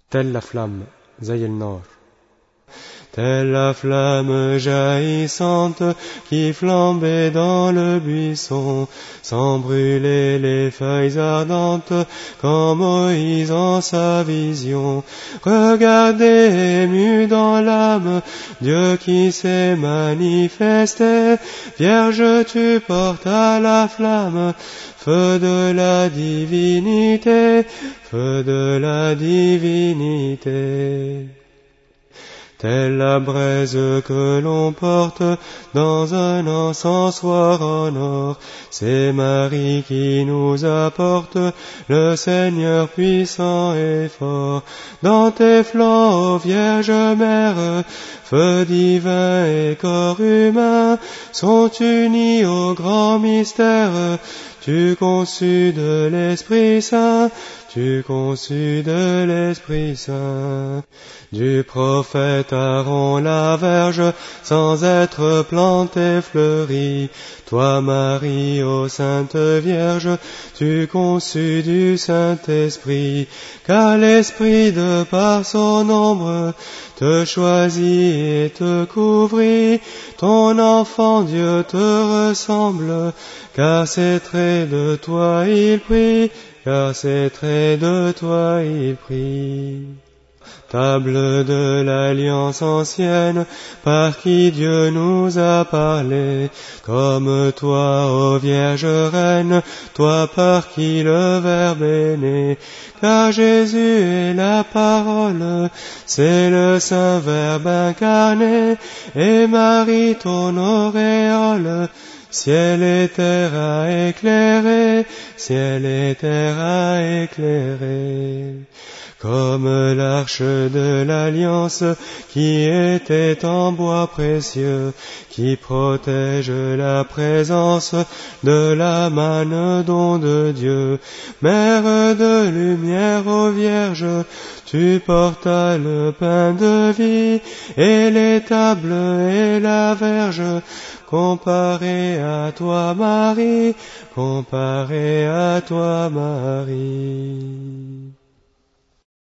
telle la flamme, زي النار. Telle la flamme jaillissante qui flambait dans le buisson, sans brûler les feuilles ardentes, comme Moïse en sa vision. Regardez, ému dans l'âme, Dieu qui s'est manifesté. Vierge, tu portes à la flamme, feu de la divinité, feu de la divinité. Telle la braise que l'on porte dans un encensoir en or, c'est Marie qui nous apporte le Seigneur puissant et fort. Dans tes flancs, ô Vierge Mère, feu divin et corps humain sont unis au grand mystère. Tu conçus de l'Esprit Saint, tu conçus de l'Esprit Saint. Du prophète Aaron la verge, sans être plantée fleurie, toi Marie, ô Sainte Vierge, tu conçus du Saint-Esprit, car l'Esprit de par son ombre te choisit et te couvrit. Ton enfant Dieu te ressemble, car c'est trait de toi il prie, car c'est trait de toi il prie. Table de l'alliance ancienne, par qui Dieu nous a parlé, comme toi, ô Vierge Reine, toi par qui le Verbe est né, car Jésus est la parole, c'est le Saint Verbe incarné, et Marie ton auréole, ciel et terre a éclairé, ciel et terre a éclairé. Comme l'arche de l'alliance qui était en bois précieux, qui protège la présence de la manne don de Dieu. Mère de lumière, ô Vierge, tu portas le pain de vie, et les tables et la verge, comparé à toi Marie, comparé à toi Marie.